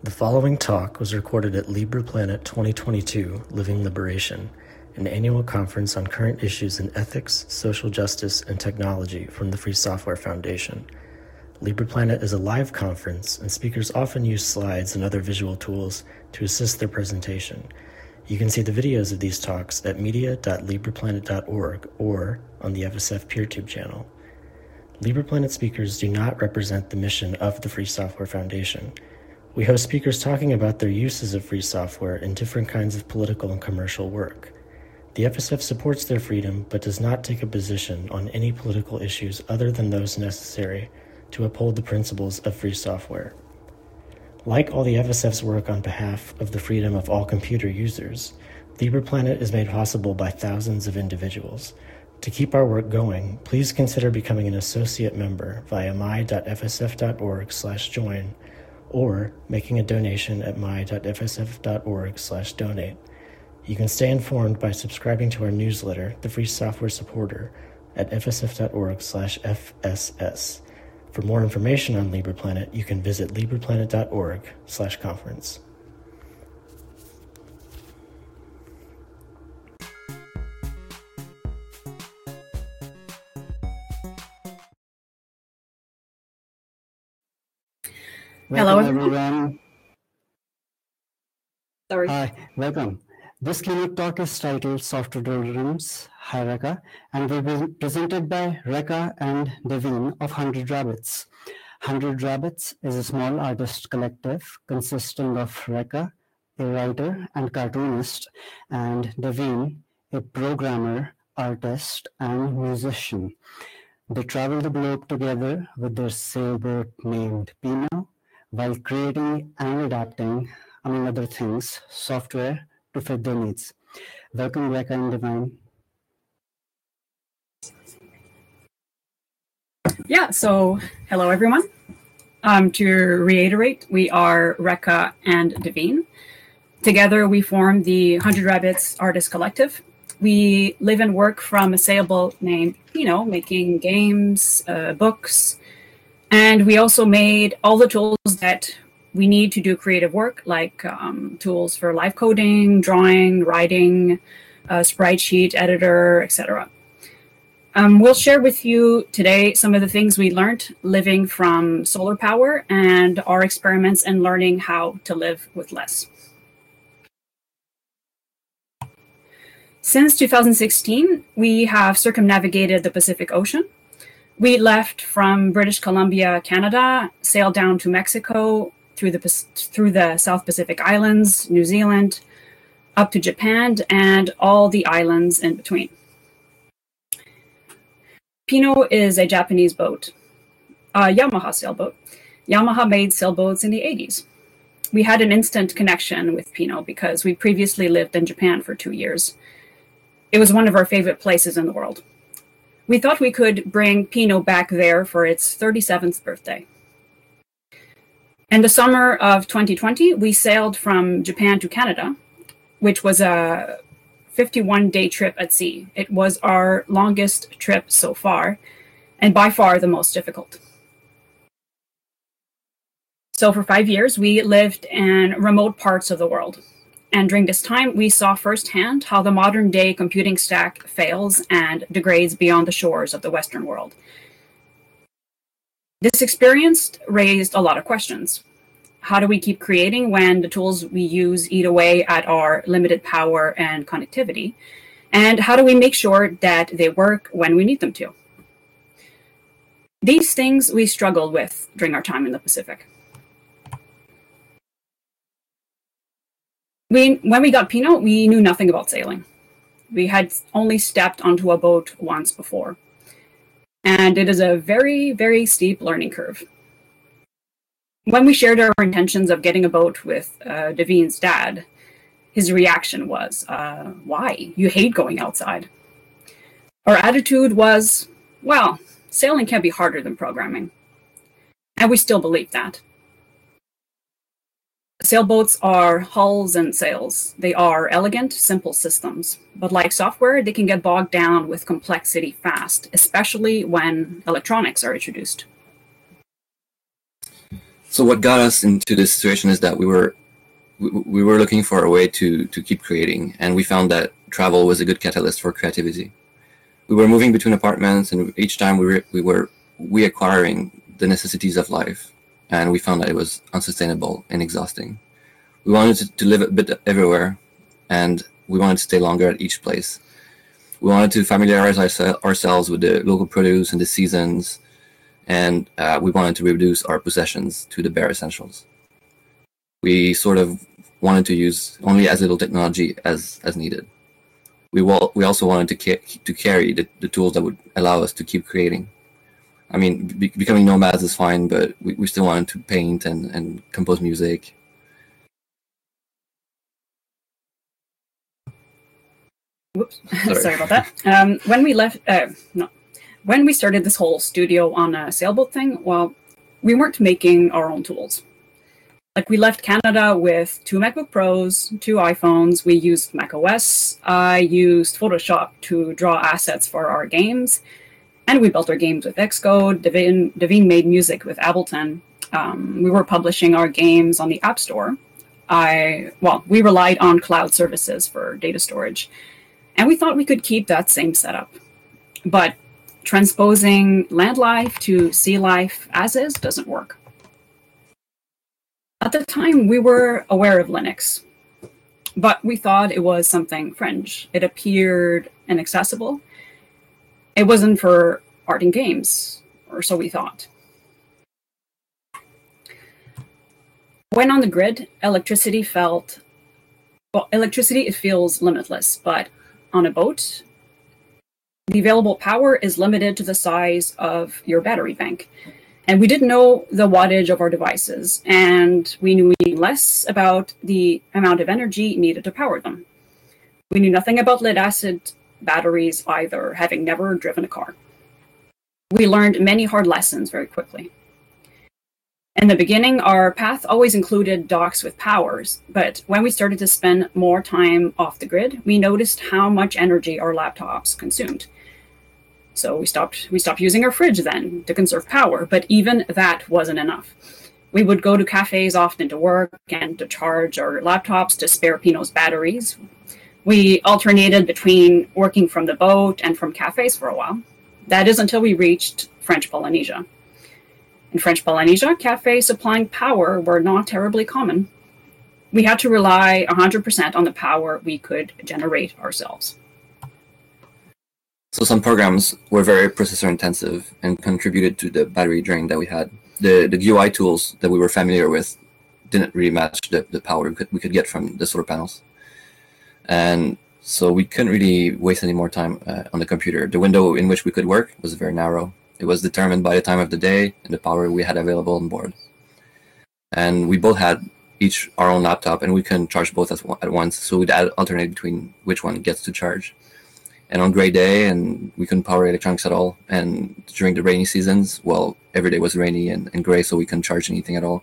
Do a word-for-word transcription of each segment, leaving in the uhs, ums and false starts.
The following talk was recorded at LibrePlanet twenty twenty-two, Living Liberation, an annual conference on current issues in ethics, social justice, and technology from the Free Software Foundation. LibrePlanet is a live conference, and speakers often use slides and other visual tools to assist their presentation. You can see the videos of these talks at media dot libreplanet dot org or on the F S F PeerTube channel. LibrePlanet speakers do not represent the mission of the Free Software Foundation. We host speakers talking about their uses of free software in different kinds of political and commercial work. The F S F supports their freedom, but does not take a position on any political issues other than those necessary to uphold the principles of free software. Like all the F S F's work on behalf of the freedom of all computer users, LibrePlanet is made possible by thousands of individuals. To keep our work going, please consider becoming an associate member via my dot f s f dot org slash join or making a donation at my dot f s f dot org slash donate. You can stay informed by subscribing to our newsletter, The Free Software Supporter, at f s f dot org slash f s s. For more information on LibrePlanet, you can visit libreplanet dot org slash conference. Hello, Welcome, everyone. Sorry. Hi, welcome. This keynote talk is titled Software Doldrums. Hi, Rekha, and will be presented by Rekha and Devine of one hundred Rabbits. one hundred Rabbits is a small artist collective consisting of Rekha, a writer and cartoonist, and Devine, a programmer, artist, and musician. They travel the globe together with their sailboat named Pino, while creating and adapting, among other things, software to fit their needs. Welcome, Rekha and Devine. Yeah, so hello, everyone. Um, to reiterate, we are Rekha and Devine. Together, we form the one hundred Rabbits Artist Collective. We live and work from a sailboat named Pino, making games, uh, books, and we also made all the tools that we need to do creative work, like um, tools for live coding, drawing, writing, uh, sprite sheet, editor, et cetera. Um, we'll share with you today some of the things we learned living from solar power and our experiments in learning how to live with less. Since two thousand sixteen, we have circumnavigated the Pacific Ocean. We left from British Columbia, Canada, sailed down to Mexico, through the through the South Pacific Islands, New Zealand, up to Japan, and all the islands in between. Pino is a Japanese boat, a Yamaha sailboat. Yamaha made sailboats in the eighties. We had an instant connection with Pino because we previously lived in Japan for two years. It was one of our favorite places in the world. We thought we could bring Pino back there for its thirty-seventh birthday. In the summer of twenty twenty, we sailed from Japan to Canada, which was a fifty-one day trip at sea. It was our longest trip so far, and by far the most difficult. So for five years, we lived in remote parts of the world. And during this time, we saw firsthand how the modern day computing stack fails and degrades beyond the shores of the Western world. This experience raised a lot of questions. How do we keep creating when the tools we use eat away at our limited power and connectivity? And how do we make sure that they work when we need them to? These things we struggled with during our time in the Pacific. We, when we got Pino, we knew nothing about sailing. We had only stepped onto a boat once before. And it is a very, very steep learning curve. When we shared our intentions of getting a boat with uh, Devine's dad, his reaction was, uh, why? You hate going outside. Our attitude was, well, sailing can be harder than programming. And we still believe that. Sailboats are hulls and sails. They are elegant, simple systems. But like software, they can get bogged down with complexity fast, especially when electronics are introduced. so what got us into this situation is that we were we, we were looking for a way to to keep creating, and we found that travel was a good catalyst for creativity. We were moving between apartments, and each time we were we were reacquiring the necessities of life, and we found that it was unsustainable and exhausting. We wanted to, to live a bit everywhere, and we wanted to stay longer at each place. We wanted to familiarize our, ourselves with the local produce and the seasons, and uh, we wanted to reduce our possessions to the bare essentials. We sort of wanted to use only as little technology as, as needed. We, will, we also wanted to, ca- to carry the, the tools that would allow us to keep creating. I mean, be- becoming nomads is fine, but we, we still wanted to paint and, and compose music. Whoops, sorry, sorry about that. Um, when we left, uh, no, when we started this whole studio on a sailboat thing, well, we weren't making our own tools. Like, we left Canada with two MacBook Pros, two iPhones. We used macOS. I used Photoshop to draw assets for our games. And we built our games with Xcode. Devin, Devin made music with Ableton. Um, we were publishing our games on the App Store. I, well, we relied on cloud services for data storage. And we thought we could keep that same setup. But transposing land life to sea life as is doesn't work. At the time, we were aware of Linux, but we thought it was something fringe. It appeared inaccessible. It wasn't for art and games, or so we thought. When on the grid, electricity felt, well, electricity, it feels limitless, but on a boat, the available power is limited to the size of your battery bank. And we didn't know the wattage of our devices, and we knew less about the amount of energy needed to power them. We knew nothing about lead-acid batteries either, having never driven a car. We learned many hard lessons very quickly. In the beginning, our path always included docks with powers, but when we started to spend more time off the grid, we noticed how much energy our laptops consumed. So we stopped we stopped using our fridge then to conserve power, but even that wasn't enough. We would go to cafes often to work and to charge our laptops to spare Pinot's batteries. We alternated between working from the boat and from cafes for a while. That is until we reached French Polynesia. In French Polynesia, cafes supplying power were not terribly common. We had to rely one hundred percent on the power we could generate ourselves. So some programs were very processor intensive and contributed to the battery drain that we had. The the G U I tools that we were familiar with didn't really match the, the power we could, we could get from the solar panels. And so we couldn't really waste any more time uh, on the computer. The window in which we could work was very narrow. It was determined by the time of the day and the power we had available on board. And we both had each our own laptop, and we couldn't charge both at once, so we'd alternate between which one gets to charge. And on gray day, and we couldn't power electronics at all. And during the rainy seasons, well, every day was rainy and, and gray, so we couldn't charge anything at all.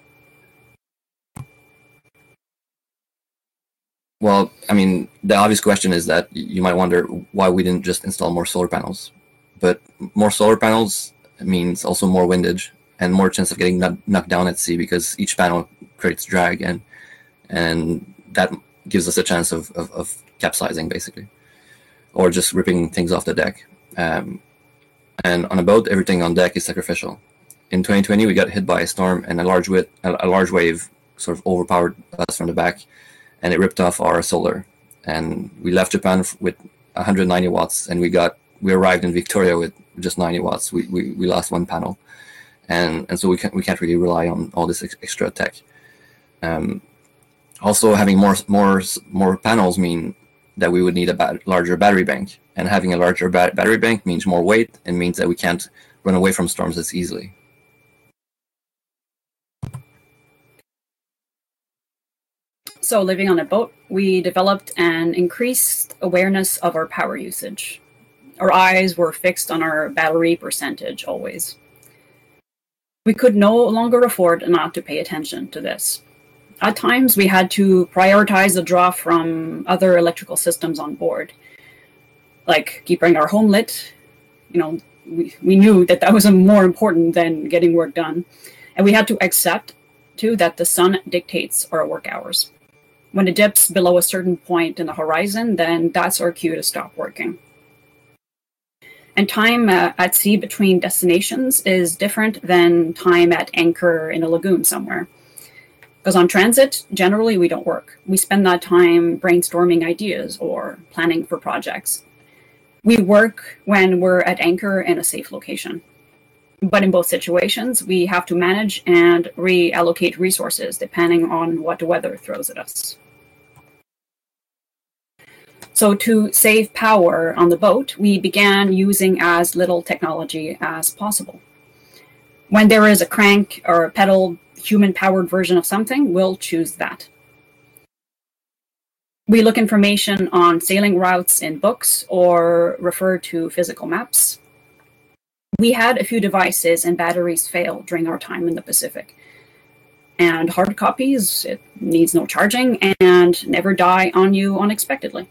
Well, I mean, the obvious question is that you might wonder why we didn't just install more solar panels. But more solar panels means also more windage and more chance of getting knocked down at sea, because each panel creates drag, and and that gives us a chance of, of, of capsizing, basically, or just ripping things off the deck. Um, and on a boat, everything on deck is sacrificial. In twenty twenty, we got hit by a storm, and a large wit, a large wave sort of overpowered us from the back, and it ripped off our solar. And we left Japan with one hundred ninety watts, and we got we arrived in Victoria with just ninety watts. We we, we lost one panel, and and so we can't we can't really rely on all this ex- extra tech. Um, also, having more more more panels mean that we would need a bat- larger battery bank, and having a larger bat- battery bank means more weight, and means that we can't run away from storms as easily. So, living on a boat, we developed an increased awareness of our power usage. Our eyes were fixed on our battery percentage always. We could no longer afford not to pay attention to this. At times, we had to prioritize the draw from other electrical systems on board, like keeping our home lit. You know, we, we knew that that was more important than getting work done. And we had to accept to that the sun dictates our work hours. When it dips below a certain point in the horizon, then that's our cue to stop working. And time uh, at sea between destinations is different than time at anchor in a lagoon somewhere. Because on transit, generally we don't work. We spend that time brainstorming ideas or planning for projects. We work when we're at anchor in a safe location. But in both situations, we have to manage and reallocate resources depending on what the weather throws at us. So to save power on the boat, we began using as little technology as possible. When there is a crank or a pedal human-powered version of something, we'll choose that. We look information on sailing routes in books or refer to physical maps. We had a few devices and batteries fail during our time in the Pacific. And hard copies, it needs no charging and never die on you unexpectedly.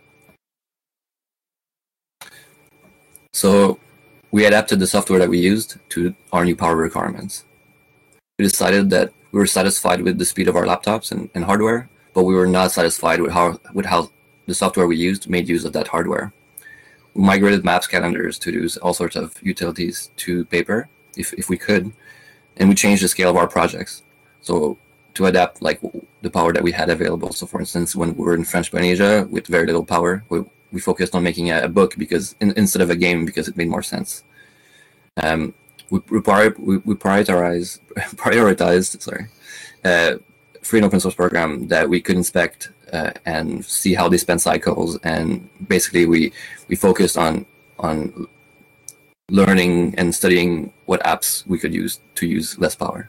So we adapted the software that we used to our new power requirements. We decided that we were satisfied with the speed of our laptops and, and hardware, but we were not satisfied with how with how the software we used made use of that hardware. We migrated maps, calendars, to-dos, all sorts of utilities to paper, if, if we could, and we changed the scale of our projects. So to adapt like the power that we had available. So for instance, when we were in French Polynesia with very little power, we, we focused on making a, a book because in, instead of a game because it made more sense. Um, we, we, we, we prioritize, prioritized sorry, uh, free and open source program that we could inspect uh, and see how they spend cycles, and basically we we focused on on learning and studying what apps we could use to use less power.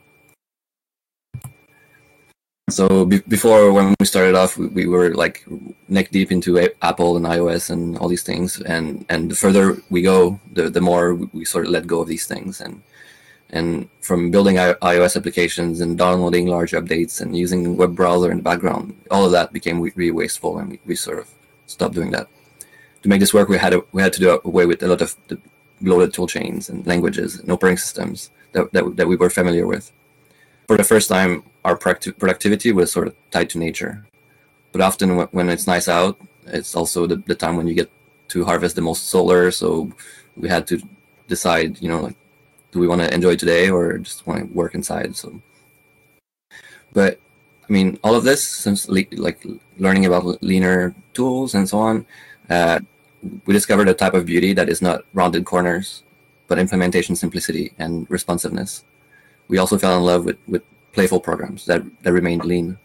So be before, when we started off, we, we were like neck deep into a Apple and iOS and all these things, and and the further we go, the the more we, we sort of let go of these things, and and from building I iOS applications and downloading large updates and using web browser in the background, all of that became really wasteful, and we, we sort of stopped doing that. To make this work, we had to, we had to do away with a lot of the bloated tool chains and languages and operating systems that, that, that we were familiar with. For the first time, our productivity was sort of tied to nature. But often when it's nice out, it's also the, the time when you get to harvest the most solar. So we had to decide, you know, like, do we want to enjoy today or just want to work inside? So, but I mean, all of this, since like learning about leaner tools and so on, uh, we discovered a type of beauty that is not rounded corners, but implementation simplicity and responsiveness. We also fell in love with, with playful programs that, that remained lean.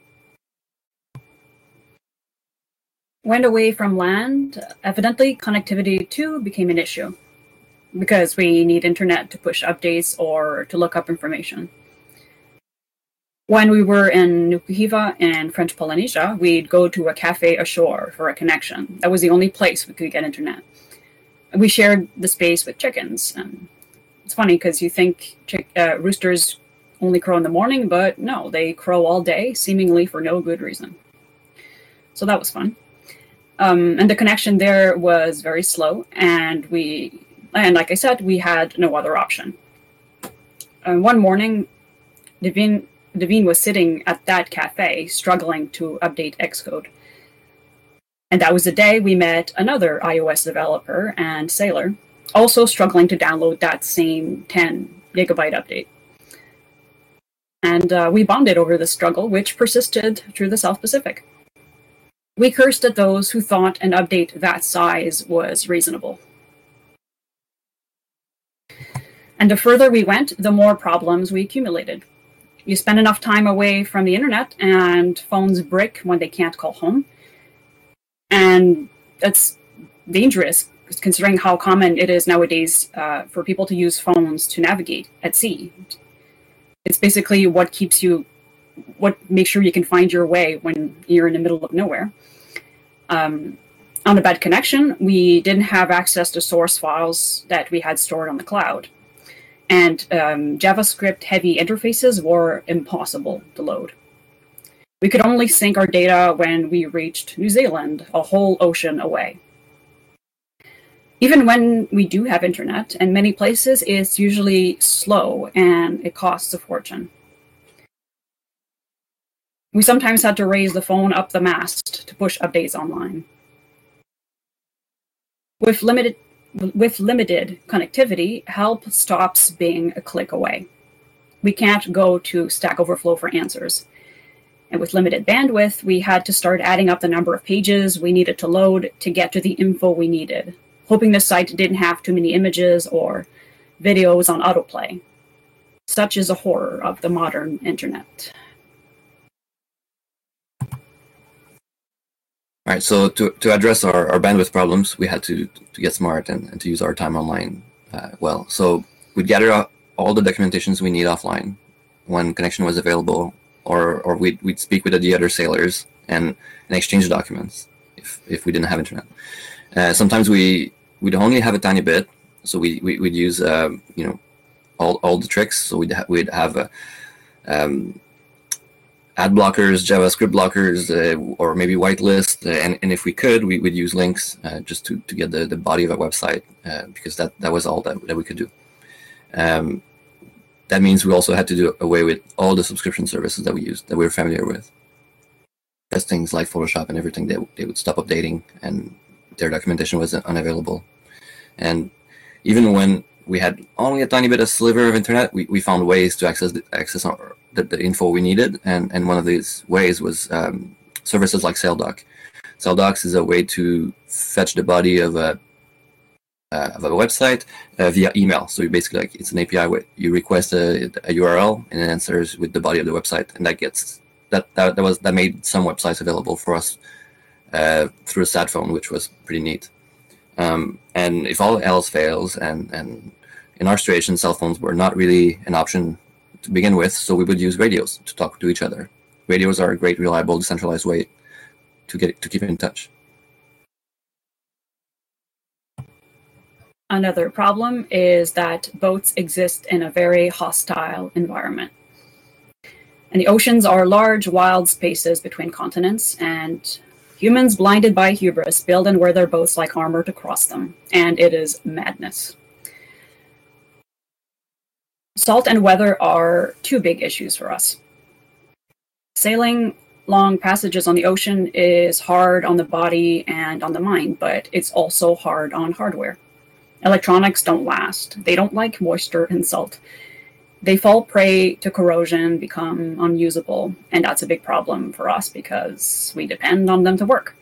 When away from land, evidently connectivity too became an issue because we need internet to push updates or to look up information. When we were in Nukuhiva and French Polynesia, we'd go to a cafe ashore for a connection. That was the only place we could get internet. We shared the space with chickens. And it's funny because you think chick uh, roosters only crow in the morning, but no, they crow all day, seemingly for no good reason. So that was fun. Um, and the connection there was very slow, and we, and like I said, we had no other option. Uh, one morning, Devine, Devine was sitting at that cafe, struggling to update Xcode. And that was the day we met another iOS developer and sailor, also struggling to download that same ten gigabyte update. And uh, we bonded over the struggle, which persisted through the South Pacific. We cursed at those who thought an update that size was reasonable. And the further we went, the more problems we accumulated. You spend enough time away from the internet, and phones brick when they can't call home. And that's dangerous, considering how common it is nowadays uh, for people to use phones to navigate at sea. It's basically what keeps you, what makes sure you can find your way when you're in the middle of nowhere. Um, on a bad connection, we didn't have access to source files that we had stored on the cloud. And um, JavaScript-heavy interfaces were impossible to load. We could only sync our data when we reached New Zealand, a whole ocean away. Even when we do have internet, in many places it's usually slow and it costs a fortune. We sometimes had to raise the phone up the mast to push updates online. With limited, with limited connectivity, help stops being a click away. We can't go to Stack Overflow for answers. And with limited bandwidth, we had to start adding up the number of pages we needed to load to get to the info we needed, hoping the site didn't have too many images or videos on autoplay. Such is a horror of the modern internet. All right, so to, to address our, our bandwidth problems, we had to, to get smart and, and to use our time online uh, well. So we'd gather all the documentations we need offline when connection was available, or, or we'd, we'd speak with the other sailors and, and exchange documents if, if we didn't have internet. Uh, sometimes we, we'd only have a tiny bit, so we, we, we'd use um, you know, all, all the tricks. So we'd, ha we'd have a, um, ad blockers, JavaScript blockers, uh, or maybe whitelist, uh, and, and if we could, we would use links uh, just to, to get the, the body of a website, uh, because that, that was all that, that we could do. Um, that means we also had to do away with all the subscription services that we used, that we were familiar with. Because things like Photoshop and everything, they, they would stop updating and their documentation was unavailable. And even when we had only a tiny bit of sliver of internet, we, we found ways to access the, access our, the, the info we needed, and, and one of these ways was um, services like SailDoc. SailDocs is a way to fetch the body of a, uh, of a website uh, via email. So you basically, like, it's an A P I where you request a, a U R L and it answers with the body of the website, and that gets that that, that was that made some websites available for us uh, through a sat phone, which was pretty neat. Um, and if all else fails, and, and in our situation, cell phones were not really an option to begin with, so we would use radios to talk to each other. Radios are a great, reliable, decentralized way to get to keep in touch. Another problem is that boats exist in a very hostile environment. And the oceans are large, wild spaces between continents, and humans blinded by hubris build and wear their boats like armor to cross them, and it is madness. Salt and weather are two big issues for us. Sailing long passages on the ocean is hard on the body and on the mind, but it's also hard on hardware. Electronics don't last. They don't like moisture and salt. They fall prey to corrosion, become unusable, and that's a big problem for us because we depend on them to work.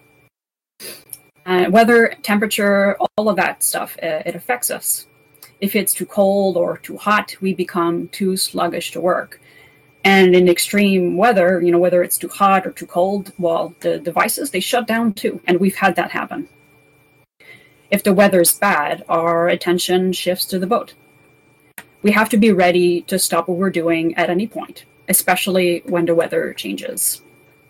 Uh, weather, temperature, all of that stuff, uh, it affects us. If it's too cold or too hot, we become too sluggish to work. And in extreme weather, you know, whether it's too hot or too cold, well, the devices, they shut down too, and we've had that happen. If the weather's bad, our attention shifts to the boat. We have to be ready to stop what we're doing at any point, especially when the weather changes.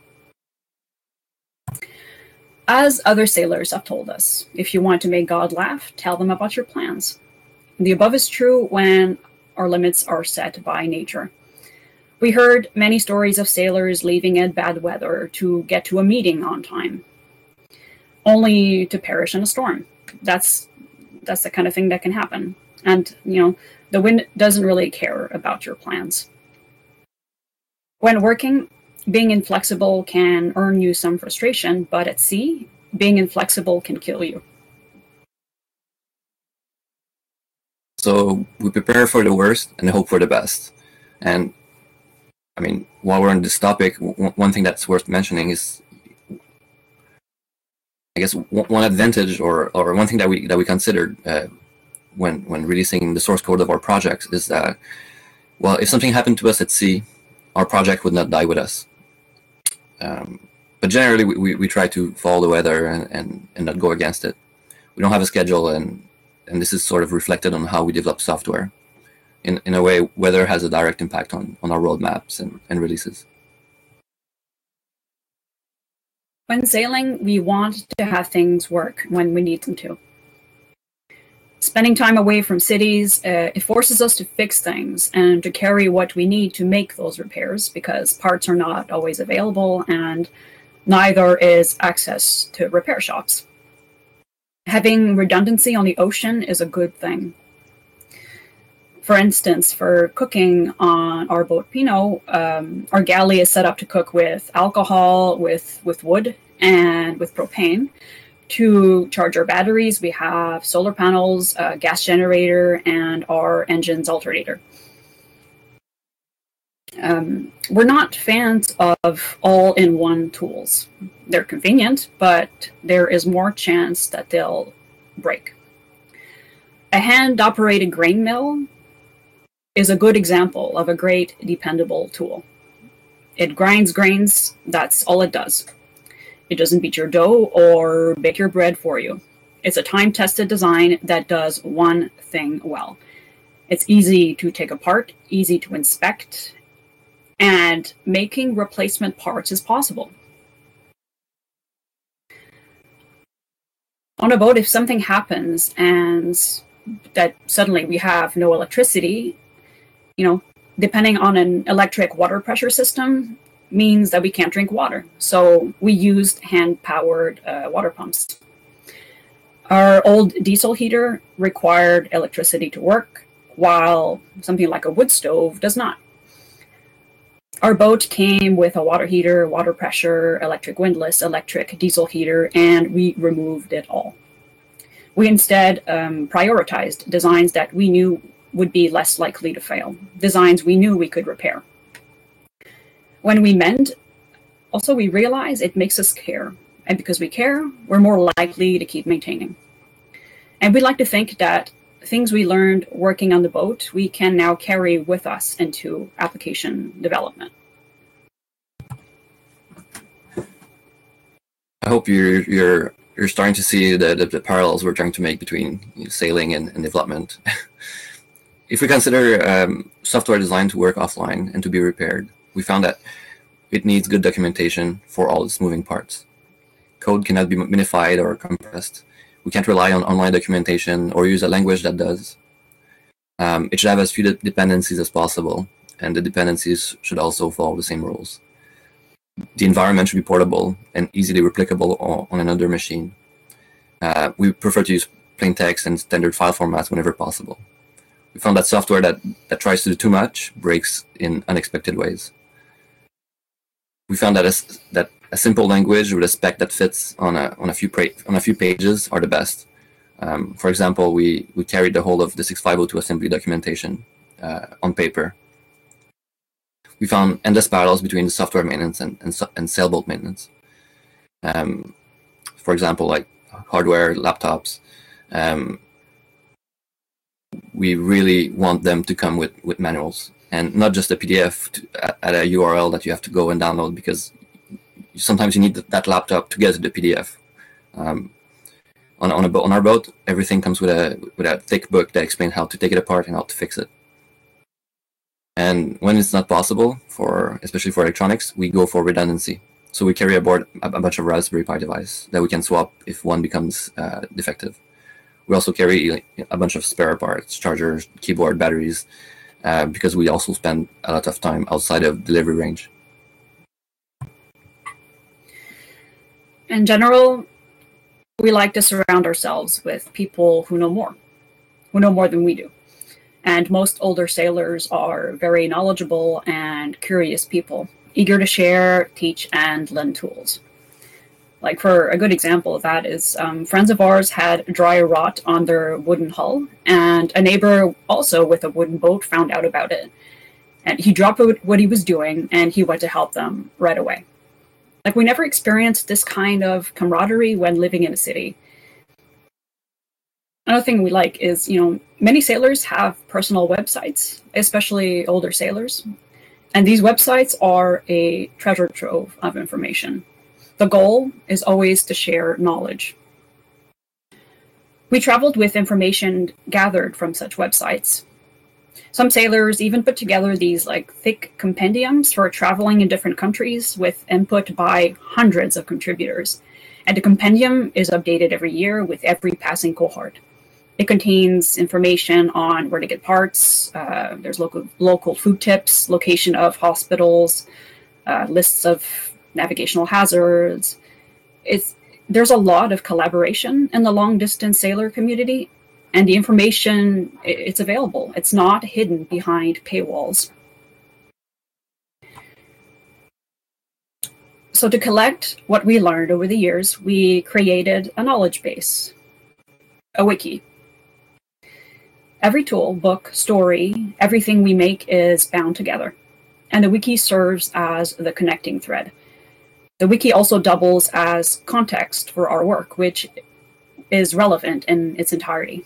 As other sailors have told us, if you want to make God laugh, tell them about your plans. The above is true when our limits are set by nature. We heard many stories of sailors leaving in bad weather to get to a meeting on time, only to perish in a storm. That's that's the kind of thing that can happen. And, you know, the wind doesn't really care about your plans. When working, being inflexible can earn you some frustration, but at sea, being inflexible can kill you. So we prepare for the worst and hope for the best. And I mean, while we're on this topic, one thing that's worth mentioning is, I guess, one advantage or, or one thing that we that we considered uh, when when releasing the source code of our projects is that, well, if something happened to us at sea, our project would not die with us. Um, but generally, we, we, we try to follow the weather and, and, and not go against it. We don't have a schedule, and and this is sort of reflected on how we develop software. In, in a way, weather has a direct impact on, on our roadmaps and, and releases. When sailing, we want to have things work when we need them to. Spending time away from cities, uh, it forces us to fix things and to carry what we need to make those repairs because parts are not always available and neither is access to repair shops. Having redundancy on the ocean is a good thing. For instance, for cooking on our boat Pinot, um, our galley is set up to cook with alcohol, with, with wood, and with propane. To charge our batteries, we have solar panels, a gas generator, and our engine's alternator. Um, we're not fans of all-in-one tools. They're convenient, but there is more chance that they'll break. A hand-operated grain mill is a good example of a great, dependable tool. It grinds grains, that's all it does. It doesn't beat your dough or bake your bread for you. It's a time-tested design that does one thing well. It's easy to take apart, easy to inspect, and making replacement parts is possible. On a boat, if something happens and that suddenly we have no electricity, you know, depending on an electric water pressure system, means that we can't drink water. So we used hand-powered uh, water pumps. Our old diesel heater required electricity to work, while something like a wood stove does not. Our boat came with a water heater, water pressure, electric windlass, electric diesel heater, and we removed it all. We instead um, prioritized designs that we knew would be less likely to fail, designs we knew we could repair. When we mend, also we realize it makes us care. And because we care, we're more likely to keep maintaining. And we like to think that things we learned working on the boat, we can now carry with us into application development. I hope you're you're you're starting to see the, the, the parallels we're trying to make between you know, sailing and, and development. If we consider um, software designed to work offline and to be repaired, we found that it needs good documentation for all its moving parts. Code cannot be minified or compressed. We can't rely on online documentation or use a language that does. Um, it should have as few de dependencies as possible, and the dependencies should also follow the same rules. The environment should be portable and easily replicable on, on another machine. Uh, we prefer to use plain text and standard file formats whenever possible. We found that software that, that tries to do too much breaks in unexpected ways. We found that a, that a simple language with a spec that fits on a on a few on a few pages are the best. Um, for example, we we carried the whole of the six five oh two assembly documentation uh, on paper. We found endless parallels between the software maintenance and and, and sailboat maintenance. Um, for example, like hardware, laptops. Um, we really want them to come with with manuals, and not just a P D F to, at, at a U R L that you have to go and download, because sometimes you need that laptop to get to the P D F. Um, on on, a, on our boat, everything comes with a with a thick book that explains how to take it apart and how to fix it. And when it's not possible, for especially for electronics, we go for redundancy. So we carry aboard a, a bunch of Raspberry Pi devices that we can swap if one becomes uh, defective. We also carry a bunch of spare parts, chargers, keyboard, batteries, uh, because we also spend a lot of time outside of delivery range. In general, we like to surround ourselves with people who know more, who know more than we do. And most older sailors are very knowledgeable and curious people, eager to share, teach, and lend tools. Like, for a good example of that is um, friends of ours had dry rot on their wooden hull, and a neighbor also with a wooden boat found out about it. And he dropped what he was doing, and he went to help them right away. Like, we never experienced this kind of camaraderie when living in a city. Another thing we like is, you know, many sailors have personal websites, especially older sailors. And these websites are a treasure trove of information. The goal is always to share knowledge. We traveled with information gathered from such websites. Some sailors even put together these like thick compendiums for traveling in different countries with input by hundreds of contributors. And the compendium is updated every year with every passing cohort. It contains information on where to get parts, uh, there's local, local food tips, location of hospitals, uh, lists of navigational hazards. It's, there's a lot of collaboration in the long-distance sailor community, and the information, it's available. It's not hidden behind paywalls. So to collect what we learned over the years, we created a knowledge base, a wiki. Every tool, book, story, everything we make is bound together, and the wiki serves as the connecting thread. The wiki also doubles as context for our work, which is relevant in its entirety.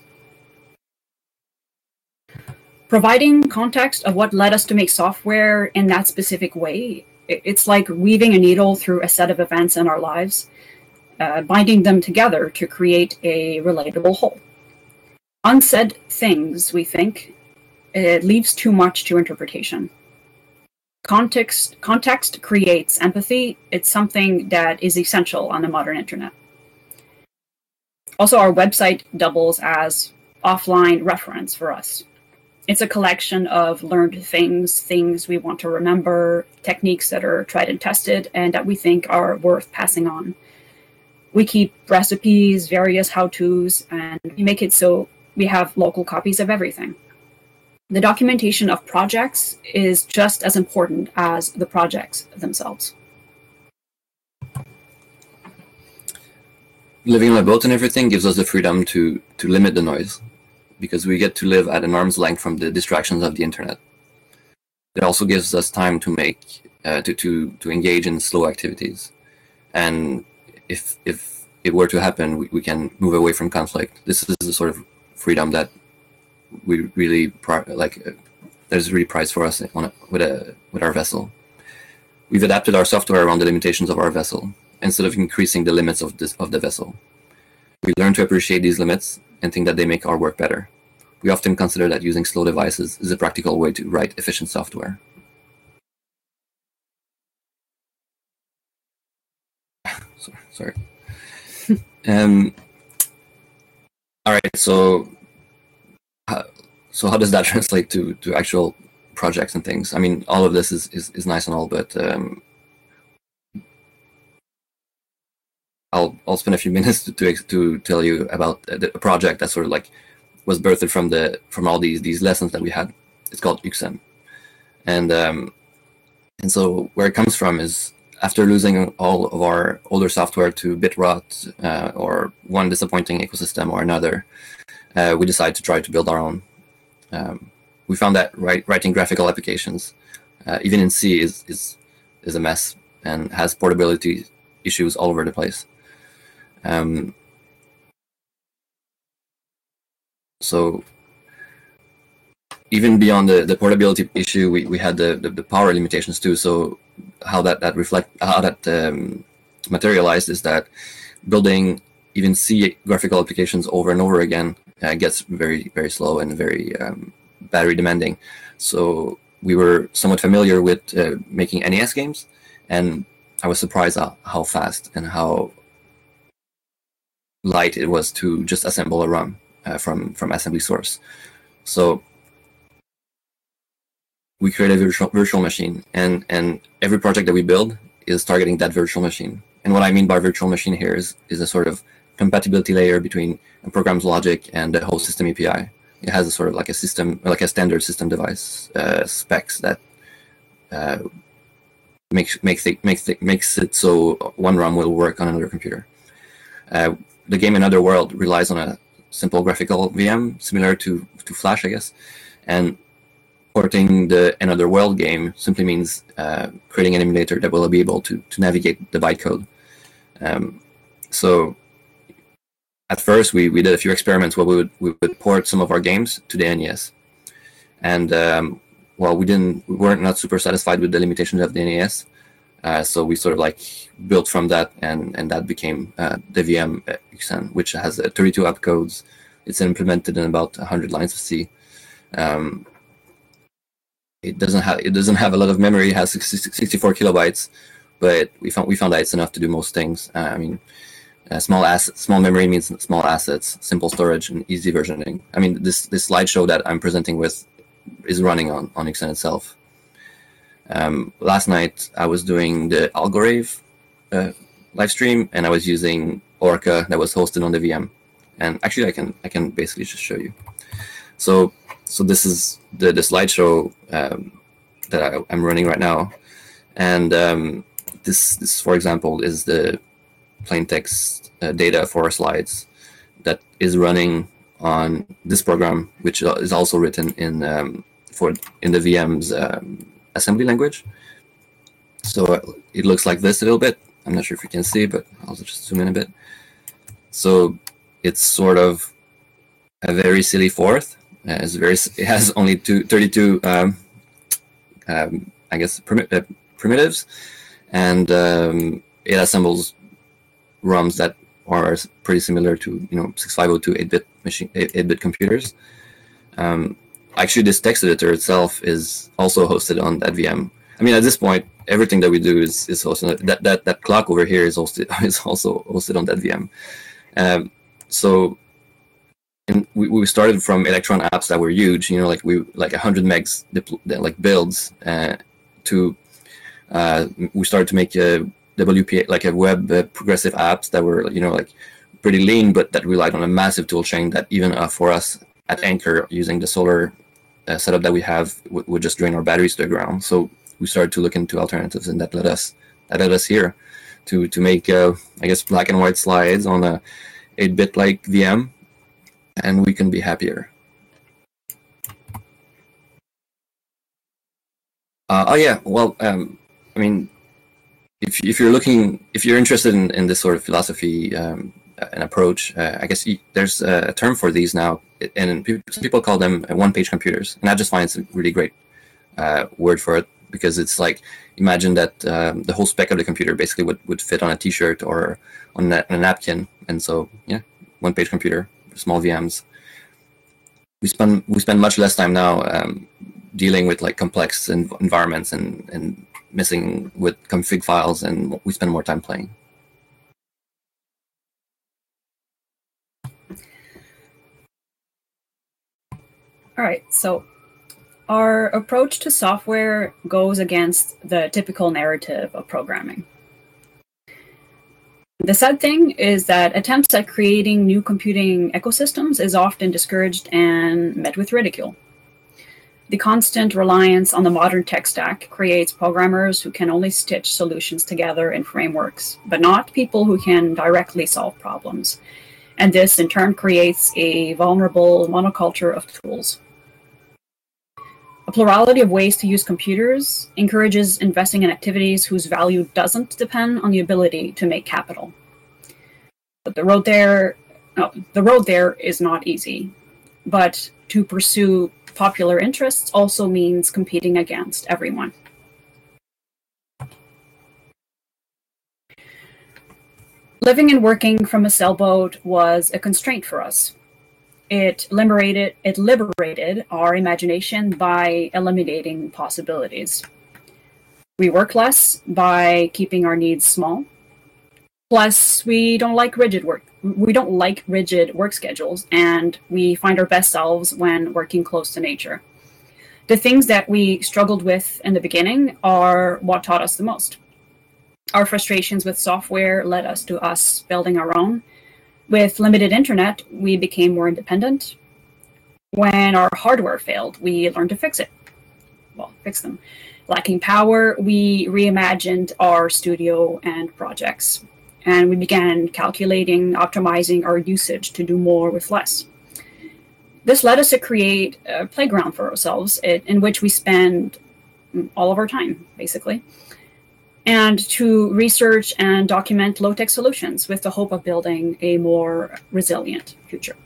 Providing context of what led us to make software in that specific way, it's like weaving a needle through a set of events in our lives, uh, binding them together to create a relatable whole. Unsaid things, we think, it leaves too much to interpretation. Context, context creates empathy. It's something that is essential on the modern internet. Also, our website doubles as offline reference for us. It's a collection of learned things, things we want to remember, techniques that are tried and tested, and that we think are worth passing on. We keep recipes, various how-tos, and we make it so we have local copies of everything. The documentation of projects is just as important as the projects themselves. Living on a boat and everything gives us the freedom to, to limit the noise, because we get to live at an arm's length from the distractions of the internet. It also gives us time to make, uh, to, to, to engage in slow activities. And if, if it were to happen, we, we can move away from conflict. This is the sort of freedom that we really like. Uh, there's really price for us on a, with a with our vessel. We've adapted our software around the limitations of our vessel instead of increasing the limits of this of the vessel. We learn to appreciate these limits and think that they make our work better. We often consider that using slow devices is a practical way to write efficient software. sorry. sorry. um. All right. So. Uh, so how does that translate to, to actual projects and things? I mean, all of this is, is, is nice and all, but um, I'll I'll spend a few minutes to to, to tell you about a, a project that sort of like was birthed from the from all these these lessons that we had. It's called Yxen, and um, and so where it comes from is after losing all of our older software to BitRot uh, or one disappointing ecosystem or another. Uh, we decided to try to build our own. Um, we found that write, writing graphical applications, uh, even in C, is, is is a mess and has portability issues all over the place. Um, so even beyond the, the portability issue, we, we had the, the, the power limitations too. So how that that reflect how that um, materialized is that building even C graphical applications over and over again uh, gets very, very slow and very um, battery demanding. So we were somewhat familiar with uh, making N E S games, and I was surprised at how fast and how light it was to just assemble a ROM uh, from, from assembly source. So we create a virtual, virtual machine, and, and every project that we build is targeting that virtual machine. And what I mean by virtual machine here is, is a sort of compatibility layer between a program's logic and the host system A P I. It has a sort of like a system, like a standard system device uh, specs that uh, makes makes it makes it makes it so one ROM will work on another computer. Uh, the game Another World relies on a simple graphical V M similar to to Flash, I guess, and porting the Another World game simply means uh, creating an emulator that will be able to to navigate the bytecode. Um, so. At first, we, we did a few experiments where we would we would port some of our games to the N E S, and um, well, we didn't we weren't not super satisfied with the limitations of the N E S, uh, so we sort of like built from that, and and that became uh, the V M Yxen, which has uh, thirty-two opcodes. It's implemented in about one hundred lines of C. Um, it doesn't have it doesn't have a lot of memory. It has sixty-four kilobytes, but we found we found that it's enough to do most things. Uh, I mean. Uh, small asset, small memory means small assets, simple storage, and easy versioning. I mean, this this slideshow that I'm presenting with is running on on Yxen itself. Um, last night I was doing the Algorave uh, live stream, and I was using Orca that was hosted on the V M. And actually, I can I can basically just show you. So so this is the the slideshow um, that I, I'm running right now, and um, this this for example is the plain text uh, data for our slides that is running on this program, which is also written in um, for in the V M's um, assembly language. So it looks like this a little bit. I'm not sure if you can see, but I'll just zoom in a bit. So it's sort of a very silly fourth. Uh, it's very. It has only two, thirty-two, um, um, I guess, primi uh, primitives, and um, it assembles ROMs that are pretty similar to you know six five zero two eight bit machine eight bit computers. Um, actually, this text editor itself is also hosted on that V M. I mean, at this point, everything that we do is is hosted. That that that clock over here is hosted is also hosted on that V M. Um, so. And we, we started from Electron apps that were huge, you know, like we like one hundred megs like builds uh, to uh, we started to make a W P A, like a web uh, progressive apps that were, you know, like pretty lean, but that relied on a massive tool chain that even uh, for us at Anchor using the solar uh, setup that we have would just drain our batteries to the ground. So we started to look into alternatives, and that led us that led us here to to make uh, I guess black and white slides on a eight bit like V M. And we can be happier. Uh, oh yeah, well, um, I mean, if if you're looking, if you're interested in, in this sort of philosophy um, and approach, uh, I guess you, there's a term for these now, and people, some people call them one-page computers, and I just find it's a really great uh, word for it, because it's like, imagine that um, the whole spec of the computer basically would, would fit on a T-shirt or on a, on a napkin, and so yeah, one-page computer. Small V Ms. We spend we spend much less time now um, dealing with like complex env environments and and messing with config files, and we spend more time playing. All right, so our approach to software goes against the typical narrative of programming. The sad thing is that attempts at creating new computing ecosystems is often discouraged and met with ridicule. The constant reliance on the modern tech stack creates programmers who can only stitch solutions together in frameworks, but not people who can directly solve problems. And this, in turn, creates a vulnerable monoculture of tools. A plurality of ways to use computers encourages investing in activities whose value doesn't depend on the ability to make capital. But the road there, no, the road there is not easy. But to pursue popular interests also means competing against everyone. Living and working from a sailboat was a constraint for us. It liberated, it liberated our imagination by eliminating possibilities. We work less by keeping our needs small. Plus, we don't like rigid work. We don't like rigid work schedules, and we find our best selves when working close to nature. The things that we struggled with in the beginning are what taught us the most. Our frustrations with software led us to us building our own. With limited internet, we became more independent. When our hardware failed, we learned to fix it. Well, fix them. Lacking power, we reimagined our studio and projects. And we began calculating, optimizing our usage to do more with less. This led us to create a playground for ourselves in which we spend all of our time, basically, and to research and document low-tech solutions with the hope of building a more resilient future.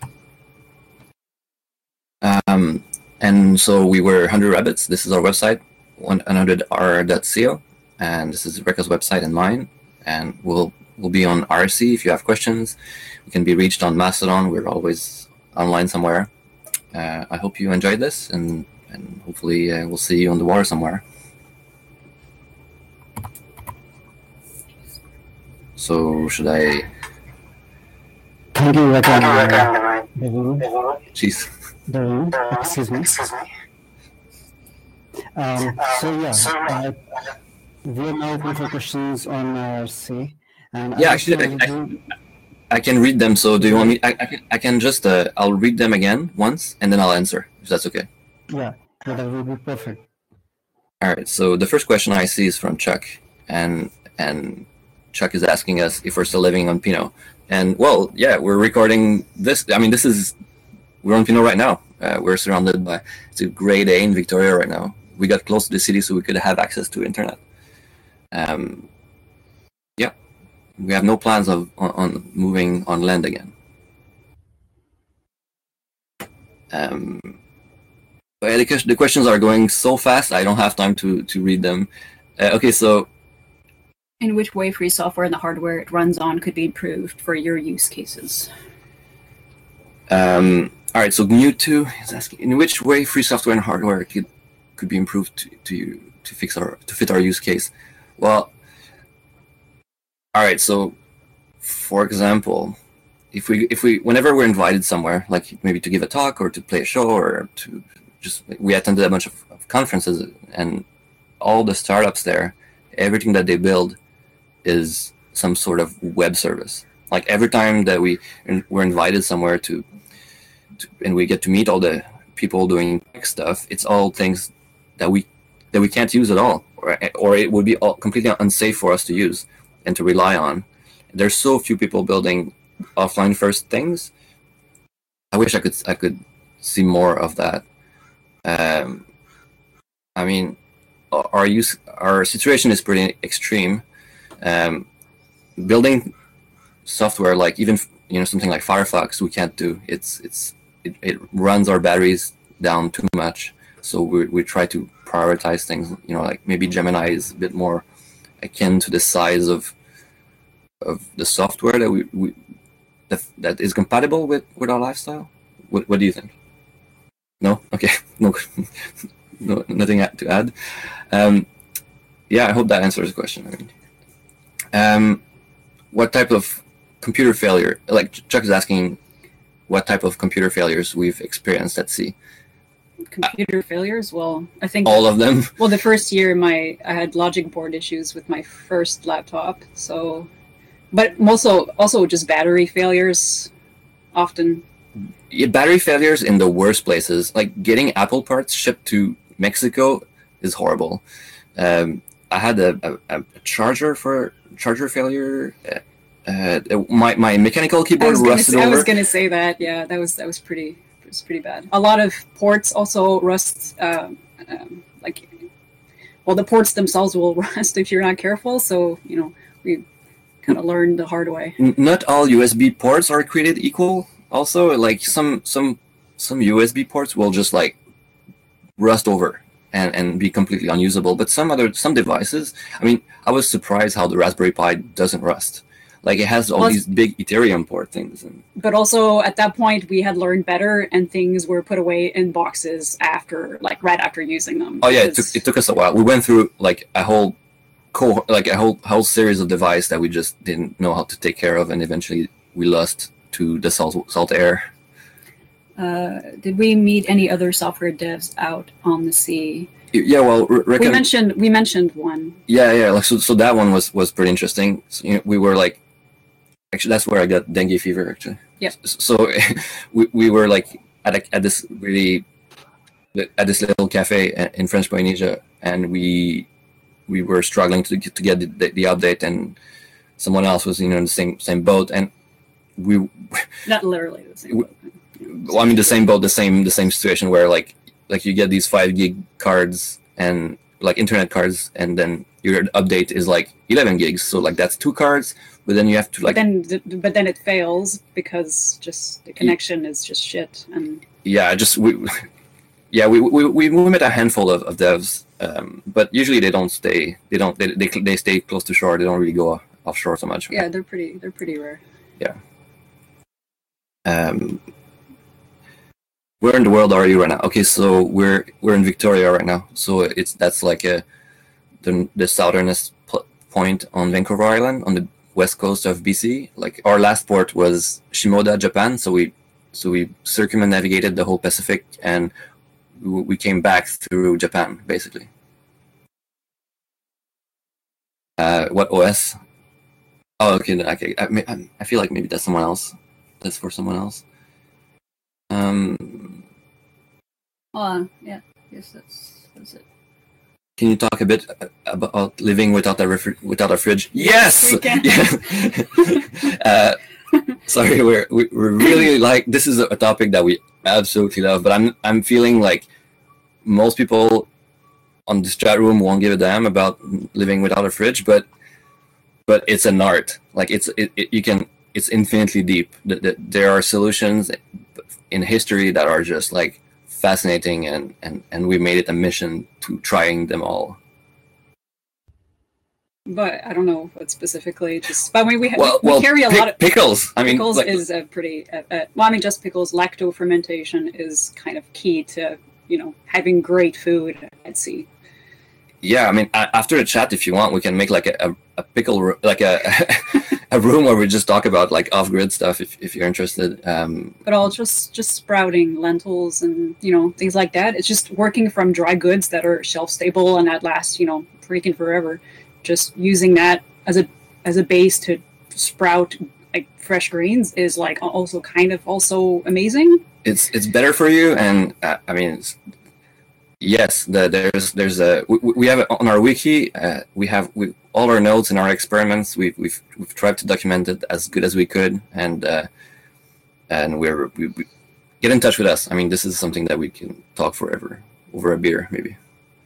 Um, and so we were one hundred Rabbits. This is our website, one hundred R dot co, and this is Reka's website and mine. And we'll we'll be on R C if you have questions. We can be reached on Mastodon. We're always online somewhere. Uh, I hope you enjoyed this, and and hopefully uh, we'll see you on the water somewhere. So should I? Thank you, Reka. Jeez. The, excuse me. Um, so yeah, uh, we're now open for questions on R C. And Yeah, I actually, I, do... I, I can read them. So do you want me? I, I can. I can just. Uh, I'll read them again once, and then I'll answer. If that's okay. Yeah, that will be perfect. All right. So the first question I see is from Chuck, and and Chuck is asking us if we're still living on Pinot. And well, yeah, we're recording this. I mean, this is we're on Pinot right now. Uh, we're surrounded by it's a great day in Victoria right now. We got close to the city, so we could have access to internet. Um, yeah, we have no plans of on, on moving on land again. Um, but the, the questions are going so fast, I don't have time to to read them. Uh, okay, so in which way free software and the hardware it runs on could be improved for your use cases? Um, all right, so Mewtwo is asking in which way free software and hardware could could be improved to to to fix our to fit our use case. Well, all right. So, for example, if we if we whenever we're invited somewhere, like maybe to give a talk or to play a show or to just we attended a bunch of, of conferences, and all the startups there, everything that they build is some sort of web service. Like every time that we we're invited somewhere to, to and we get to meet all the people doing tech stuff, it's all things that we that we can't use at all, or, or it would be all completely unsafe for us to use and to rely on. There's so few people building offline first things. I wish I could I could see more of that. Um, I mean, our use our situation is pretty extreme. Um, building software like even you know something like Firefox we can't do. It's it's it, it runs our batteries down too much. So we we try to prioritize things, you know, like maybe Gemini is a bit more akin to the size of of the software that we, we that, that is compatible with, with our lifestyle. What what do you think? No? Okay. No, no nothing to add. Um, yeah, I hope that answers the question. I mean, um, what type of computer failure? Like Chuck is asking, what type of computer failures we've experienced at sea. Computer failures? Well, I think all of them. Well, the first year, my I had logic board issues with my first laptop. So, but also also just battery failures, often. Yeah, battery failures in the worst places. Like getting Apple parts shipped to Mexico is horrible. Um, I had a, a, a charger for charger failure. Uh, uh, my my mechanical keyboard rusted say, over. I was gonna say that. Yeah, that was that was pretty. It's pretty bad. A lot of ports also rust. Um, um, like, well, the ports themselves will rust if you're not careful. So you know, we kind of learned the hard way. Not all U S B ports are created equal. Also, like some some some U S B ports will just like rust over and and be completely unusable. But some other some devices, I mean, I was surprised how the Raspberry Pi doesn't rust. Like it has all well, these big Ethereum port things. And... But also at that point we had learned better, and things were put away in boxes after, like right after using them. Oh yeah, it took it took us a while. We went through like a whole co like a whole whole series of devices that we just didn't know how to take care of, and eventually we lost to the salt salt air. Uh, did we meet any other software devs out on the sea? Yeah, well, Rick we mentioned we mentioned one. Yeah, yeah. Like so, so that one was was pretty interesting. So, you know, we were like. Actually, that's where I got dengue fever. Actually, yeah. So we we were like at a, at this really at this little cafe in French Polynesia, and we we were struggling to get to get the, the, the update, and someone else was you know in the same same boat, and we not literally the same. We, boat. Well, I mean the same boat, the same the same situation where like like you get these five gig cards and like internet cards, and then your update is like eleven gigs. So like that's two cards. But then you have to like. But then, but then it fails because just the connection is just shit. And yeah, just we, yeah, we we we met a handful of, of devs, um, but usually they don't stay. They don't. They, they they stay close to shore. They don't really go offshore so much. Yeah, they're pretty. They're pretty rare. Yeah. Um. Where in the world are you right now? Okay, so we're we're in Victoria right now. So it's that's like a the the southernest point on Vancouver Island on the west coast of B C. Like our last port was Shimoda, Japan. So we so we circumnavigated the whole Pacific, and we, we came back through Japan basically. Uh, what O S? Oh, okay. Okay. I, mean, I feel like maybe that's someone else. That's for someone else. Um. Uh, yeah. Yes, that's that's it. Can you talk a bit about living without a refri- without a fridge? Yes. We can. Yeah. uh, sorry, we're we're really like this is a topic that we absolutely love, but I'm I'm feeling like most people on this chat room won't give a damn about living without a fridge, but but it's an art. Like it's it, it you can it's infinitely deep. The, the, there are solutions in history that are just like fascinating, and and and we made it a mission to trying them all. But I don't know what specifically. Just, but I mean, we ha- well, we, we well, carry a pic- lot of pickles. I mean, pickles like, is a pretty. Uh, uh, well, I mean, just pickles. Lacto fermentation is kind of key to you know having great food at sea. Yeah, I mean, after the chat, if you want, we can make like a, a, a pickle, like a a room where we just talk about like off-grid stuff, if, if you're interested. Um, but all just just sprouting lentils and you know things like that. It's just working from dry goods that are shelf stable and that last you know freaking forever. Just using that as a as a base to sprout like fresh greens is like also kind of also amazing. It's it's better for you, and uh, I mean. It's, Yes, the, there's there's a we, we have on our wiki. Uh, we have we, all our notes and our experiments. We've we've we've tried to document it as good as we could, and uh, and we're we, we get in touch with us. I mean, this is something that we can talk forever over a beer, maybe.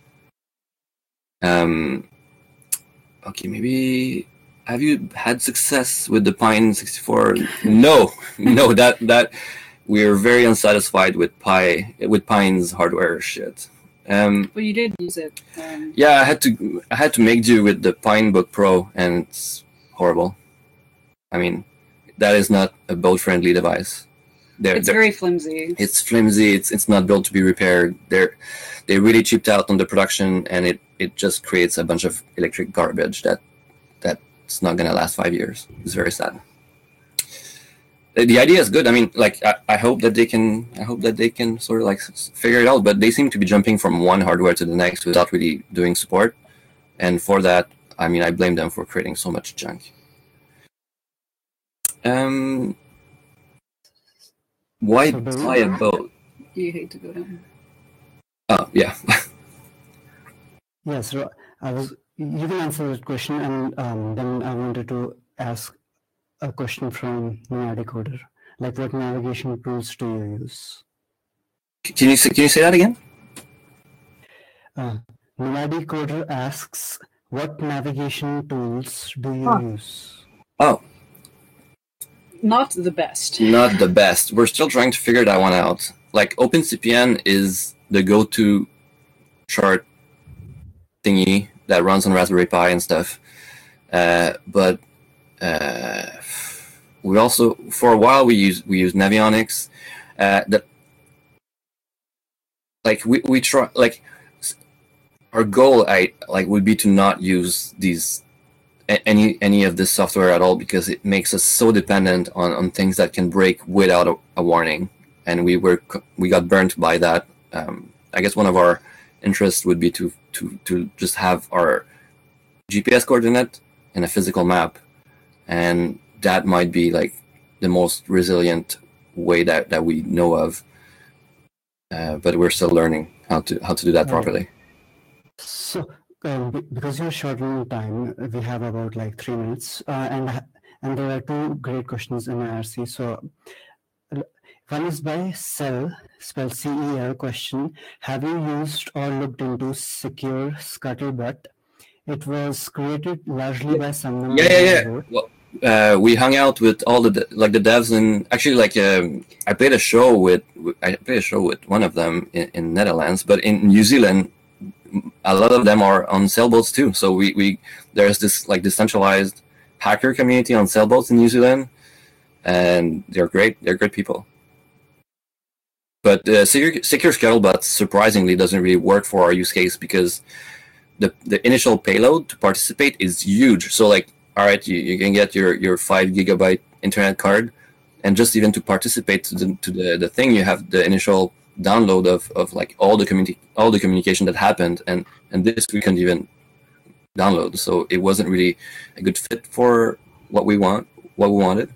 Um. Okay, maybe. Have you had success with the Pine sixty-four? No, no. That that we're very unsatisfied with Pi with Pine's hardware shit. Um, well, you did use it. Um, yeah, I had to. I had to make do with the Pinebook Pro, and it's horrible. I mean, that is not a boat-friendly device. They're, it's they're, very flimsy. It's flimsy. It's it's not built to be repaired. They're they really cheaped out on the production, and it, it just creates a bunch of electric garbage that that's not gonna last five years. It's very sad. The idea is good. I mean, like I, I hope that they can. I hope that they can sort of like figure it out. But they seem to be jumping from one hardware to the next without really doing support. And for that, I mean, I blame them for creating so much junk. Um, why buy a boat? You hate to go down. Oh yeah. Yes, so I was. You can answer that question, and um, then I wanted to ask a question from Nomadicoder. Like, what navigation tools do you use? Can you say, can you say that again? Uh, Nomadicoder asks, what navigation tools do you huh. use? Oh. Not the best. Not the best. We're still trying to figure that one out. Like, OpenCPN is the go-to chart thingy that runs on Raspberry Pi and stuff. Uh, but uh, we also, for a while, we use we use Navionics. Uh, that like we we try like our goal I like would be to not use these any any of this software at all, because it makes us so dependent on, on things that can break without a, a warning, and we were we got burnt by that. Um, I guess one of our interests would be to to to just have our G P S coordinate in a physical map, and that might be like the most resilient way that, that we know of. Uh, but we're still learning how to how to do that right. properly. So, um, because you're short on time, we have about like three minutes, uh, and and there are two great questions in I R C. So, one is by Cell, spelled C E L question. Have you used or looked into Secure Scuttlebutt? It was created largely by someone. Yeah, yeah, yeah. Well, uh, we hung out with all the like the devs, and actually, like um, I played a show with I played a show with one of them in, in Netherlands, but in New Zealand, a lot of them are on sailboats too. So we, we there's this like decentralized hacker community on sailboats in New Zealand, and they're great. They're good people. But uh, Secure, Secure Scuttlebutt surprisingly doesn't really work for our use case, because the the initial payload to participate is huge. So like, all right, you, you can get your, your five gigabyte internet card, and just even to participate to the to the, the thing, you have the initial download of, of like all the community all the communication that happened, and, and this we couldn't even download. So it wasn't really a good fit for what we want, what we wanted.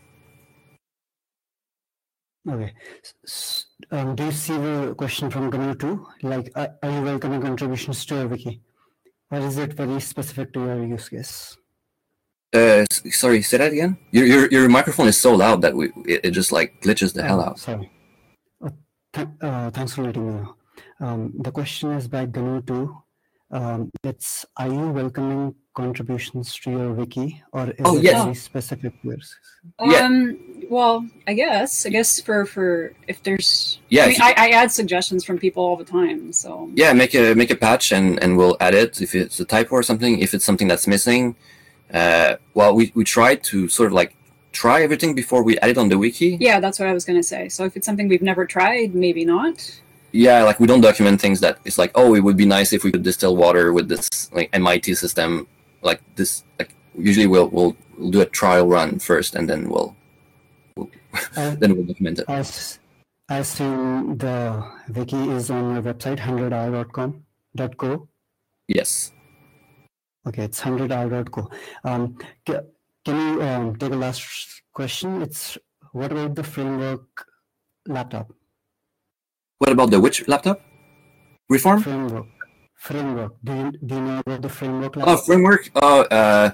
Okay. S- Um, do you see the question from Ganu too? Like, are, are you welcoming contributions to your wiki? Or is it very specific to your use case? Uh, s- sorry, say that again. Your your your microphone is so loud that we it, it just like glitches the hell Oh, out. sorry. Uh, th- uh, thanks for letting me know. Um, the question is by Ganu too. Um, it's, are you welcoming contributions to your wiki, or is Oh, it yes. very specific to yours? Yeah. Um, well, I guess, I guess for, for, if there's, Yeah, I if mean, you- I, I add suggestions from people all the time, so. Yeah, make a make a patch and and we'll add it if it's a typo or something. If it's something that's missing, uh, well, we we try to sort of like try everything before we add it on the wiki. Yeah, that's what I was gonna say. So if it's something we've never tried, maybe not. Yeah, like we don't document things that it's like, oh, it would be nice if we could distill water with this like M I T system, like this. Like usually we'll we'll, we'll do a trial run first, and then we'll, we'll Uh, then we'll document it. As I assume the wiki is on your website, one hundred hour dot com dot co. Yes. Okay, it's one hundred hour dot co. Um, ca- can you um, take a last question? It's, what about the framework laptop? What about the which laptop? Reform? Framework. Framework. Do you, do you know about the framework Oh, laptop? framework. Oh, uh,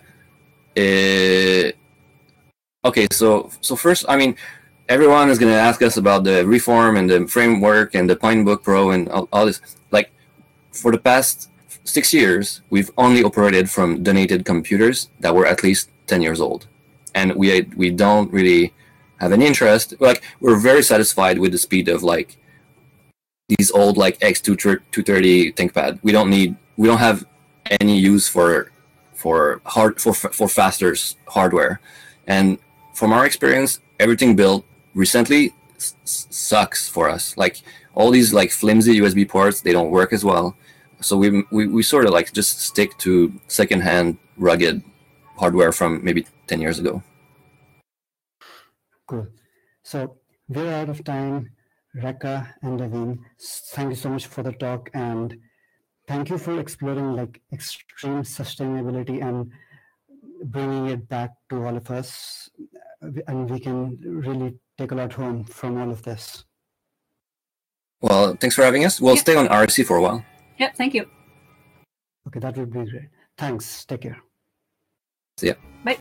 uh, okay. So, so first, I mean, everyone is gonna ask us about the Reform and the framework and the Pinebook Pro and all, all this. Like, for the past six years, we've only operated from donated computers that were at least ten years old, and we we don't really have any interest. Like, we're very satisfied with the speed of like these old like X two thirty ThinkPad. We don't need. We don't have any use for for hard for for faster hardware, and from our experience, everything built recently s- sucks for us. Like all these like flimsy U S B ports, they don't work as well. So we we, we sort of like just stick to secondhand rugged hardware from maybe ten years ago. Cool. So we're out of time. Rekha and Daveen, thank you so much for the talk, and thank you for exploring like extreme sustainability and bringing it back to all of us, and we can really take a lot home from all of this. Well, thanks for having us. We'll Yeah. stay on R S C for a while. Yep, thank you. Okay, that would be great. Thanks. Take care. See ya. Bye.